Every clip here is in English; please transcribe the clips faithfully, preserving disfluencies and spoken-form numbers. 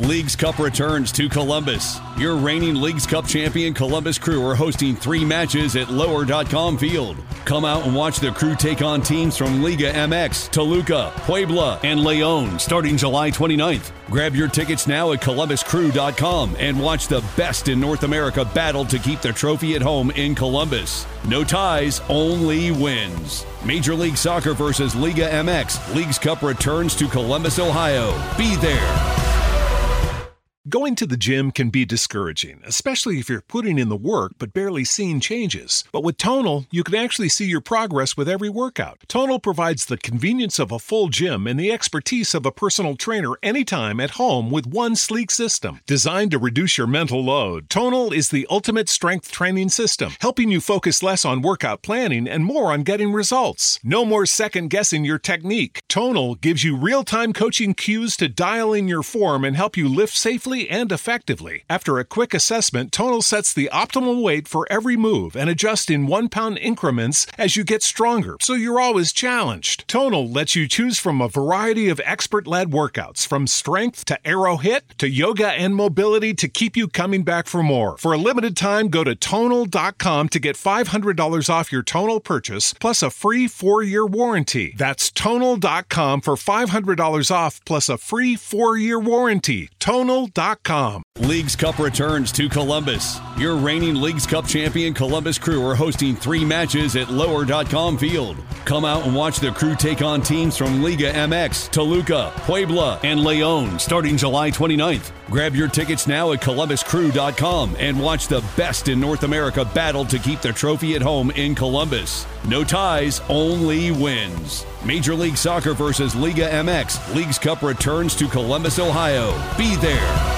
Leagues Cup returns to Columbus. Your reigning Leagues Cup champion Columbus Crew are hosting three matches at lower dot com Field. Come out and watch the Crew take on teams from Liga M X, Toluca, Puebla, and Leon starting July twenty-ninth. Grab your tickets now at columbus crew dot com and watch the best in North America battle to keep the trophy at home in Columbus. No ties, only wins. Major League Soccer versus Liga M X. Leagues Cup returns to Columbus, Ohio. Be there. Going to the gym can be discouraging, especially if you're putting in the work but barely seeing changes. But with Tonal, you can actually see your progress with every workout. Tonal provides the convenience of a full gym and the expertise of a personal trainer anytime at home with one sleek system. Designed to reduce your mental load, Tonal is the ultimate strength training system, helping you focus less on workout planning and more on getting results. No more second-guessing your technique. Tonal gives you real-time coaching cues to dial in your form and help you lift safely and effectively. After a quick assessment, Tonal sets the optimal weight for every move and adjusts in one-pound increments as you get stronger, so you're always challenged. Tonal lets you choose from a variety of expert-led workouts, from strength to aero hit to yoga and mobility to keep you coming back for more. For a limited time, go to tonal dot com to get five hundred dollars off your Tonal purchase, plus a free four-year warranty. That's tonal dot com for five hundred dollars off, plus a free four-year warranty. tonal dot com. Leagues Cup returns to Columbus. Your reigning Leagues Cup champion Columbus Crew are hosting three matches at lower dot com Field. Come out and watch the Crew take on teams from Liga M X, Toluca, Puebla, and Leon starting July twenty-ninth. Grab your tickets now at columbus crew dot com and watch the best in North America battle to keep the trophy at home in Columbus. No ties, only wins. Major League Soccer versus Liga M X. Leagues Cup returns to Columbus, Ohio. Be there.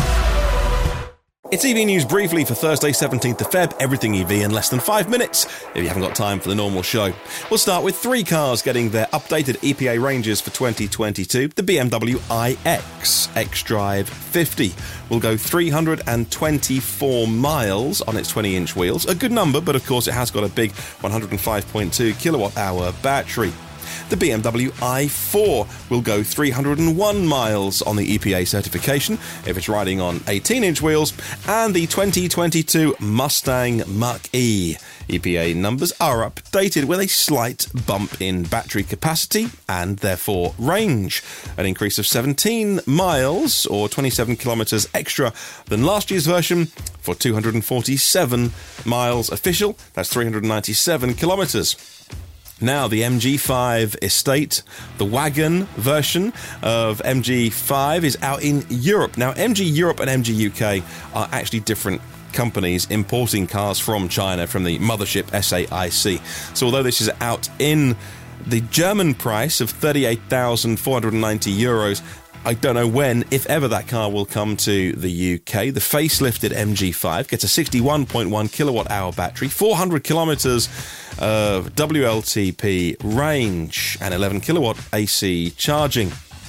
It's E V News briefly for Thursday, seventeenth of February. Everything E V in less than five minutes, if you haven't got time for the normal show. We'll start with three cars getting their updated E P A ranges for twenty twenty-two. The B M W iX xDrive fifty will go three hundred twenty-four miles on its twenty-inch wheels. A good number, but of course it has got a big one hundred five point two kilowatt hour battery. The B M W i four will go three hundred one miles on the E P A certification if it's riding on eighteen-inch wheels, and the twenty twenty-two Mustang Mach-E. E P A numbers are updated with a slight bump in battery capacity and therefore range. An increase of seventeen miles or twenty-seven kilometres extra than last year's version for two hundred forty-seven miles official. That's three hundred ninety-seven kilometres. Now, the M G five Estate, the wagon version of M G five, is out in Europe. Now, M G Europe and M G U K are actually different companies importing cars from China from the mothership S A I C. So although this is out in the German price of thirty-eight thousand four hundred ninety euros, I don't know when, if ever, that car will come to the U K. The facelifted M G five gets a sixty-one point one kilowatt hour battery, four hundred kilometres of W L T P range, and eleven kilowatt A C charging.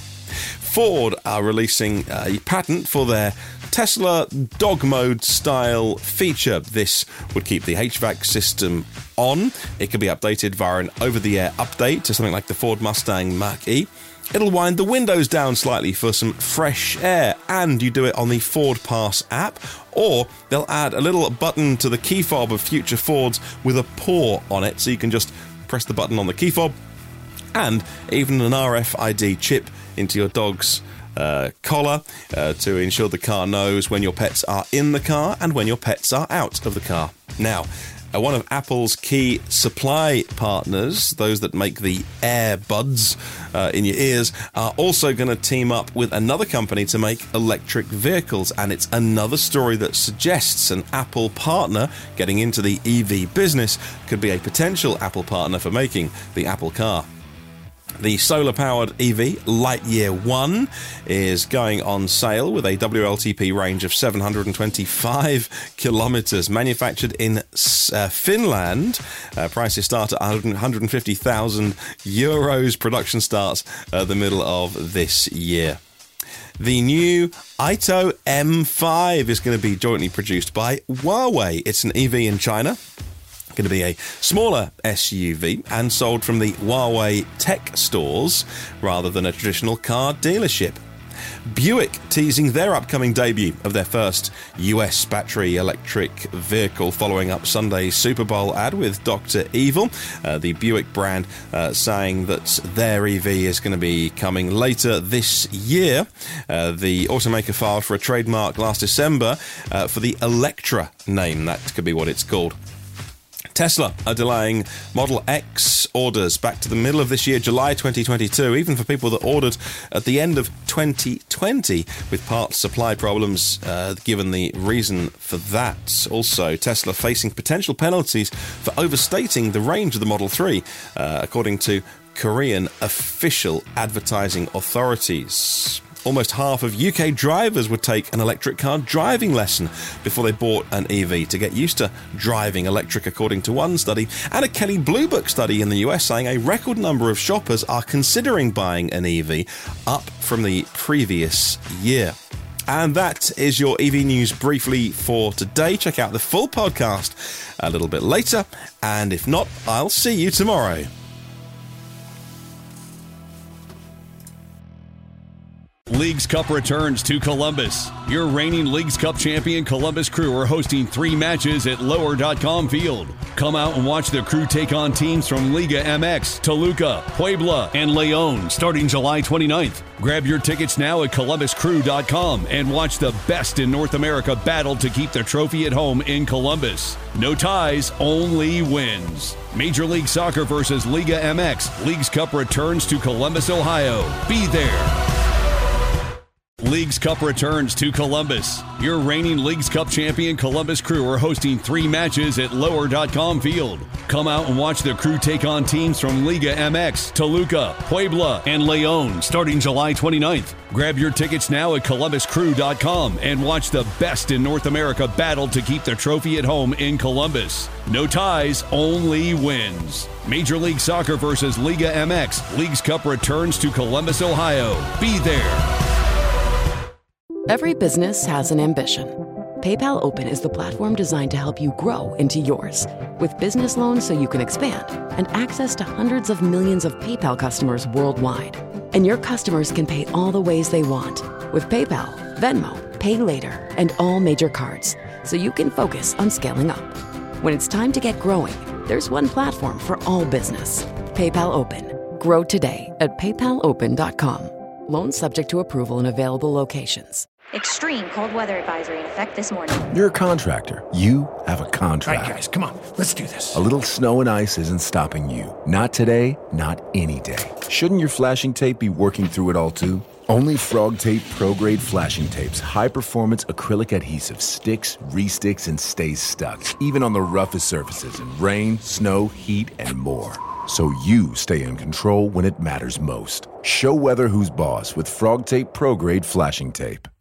Ford are releasing a patent for their Tesla dog mode style feature. This would keep the H V A C system on. It can be updated via an over-the-air update to something like the Ford Mustang Mach-E. It'll wind the windows down slightly for some fresh air, and you do it on the Ford Pass app, or they'll add a little button to the key fob of future Fords with a paw on it, so you can just press the button on the key fob, and even an R F I D chip into your dog's uh, collar uh, to ensure the car knows when your pets are in the car and when your pets are out of the car. Now, Uh, one of Apple's key supply partners, those that make the AirBuds uh, in your ears, are also going to team up with another company to make electric vehicles. And it's another story that suggests an Apple partner getting into the E V business could be a potential Apple partner for making the Apple car. The solar-powered E V Lightyear one is going on sale with a W L T P range of seven hundred twenty-five kilometres, manufactured in uh, Finland. Uh, prices start at one hundred fifty thousand euros. Production starts at the middle of this year. The new Aito M five is going to be jointly produced by Huawei. It's an E V in China. Going to be a smaller S U V and sold from the Huawei tech stores rather than a traditional car dealership. Buick teasing their upcoming debut of their first U S battery electric vehicle following up Sunday's Super Bowl ad with Doctor Evil. Uh, the Buick brand uh, saying that their E V is going to be coming later this year. Uh, the automaker filed for a trademark last December uh, for the Electra name. That could be what it's called. Tesla are delaying Model X orders back to the middle of this year, July twenty twenty-two, even for people that ordered at the end of twenty twenty, with parts supply problems uh, given the reason for that. Also, Tesla facing potential penalties for overstating the range of the Model three, uh, according to Korean official advertising authorities. Almost half of U K drivers would take an electric car driving lesson before they bought an E V to get used to driving electric, according to one study, and a Kelley Blue Book study in the U S saying a record number of shoppers are considering buying an E V, up from the previous year. And that is your E V News briefly for today. Check out the full podcast a little bit later, and if not, I'll see you tomorrow. Leagues Cup returns to Columbus. Your reigning Leagues Cup champion Columbus Crew are hosting three matches at lower dot com Field. Come out and watch the Crew take on teams from Liga M X, Toluca, Puebla, and León starting July twenty-ninth. Grab your tickets now at columbus crew dot com and watch the best in North America battle to keep the trophy at home in Columbus. No ties, only wins. Major League Soccer versus Liga M X. Leagues Cup returns to Columbus, Ohio. Be there. Leagues Cup returns to Columbus. Your reigning Leagues Cup champion Columbus Crew are hosting three matches at lower dot com Field. Come out and watch the Crew take on teams from Liga M X, Toluca, Puebla, and León starting July twenty-ninth. Grab your tickets now at columbus crew dot com and watch the best in North America battle to keep the trophy at home in Columbus. No ties, only wins. Major League Soccer versus Liga M X. Leagues Cup returns to Columbus, Ohio. Be there. Every business has an ambition. PayPal Open is the platform designed to help you grow into yours. With business loans so you can expand and access to hundreds of millions of PayPal customers worldwide. And your customers can pay all the ways they want with PayPal, Venmo, Pay Later, and all major cards, so you can focus on scaling up. When it's time to get growing, there's one platform for all business. PayPal Open. Grow today at paypal open dot com. Loans subject to approval in available locations. Extreme cold weather advisory in effect this morning. You're a contractor. You have a contract. All right, guys, come on. Let's do this. A little snow and ice isn't stopping you. Not today, not any day. Shouldn't your flashing tape be working through it all too? Only Frog Tape Pro Grade Flashing Tape's high-performance acrylic adhesive sticks, re-sticks, and stays stuck, even on the roughest surfaces in rain, snow, heat, and more. So you stay in control when it matters most. Show weather who's boss with Frog Tape Pro Grade Flashing Tape.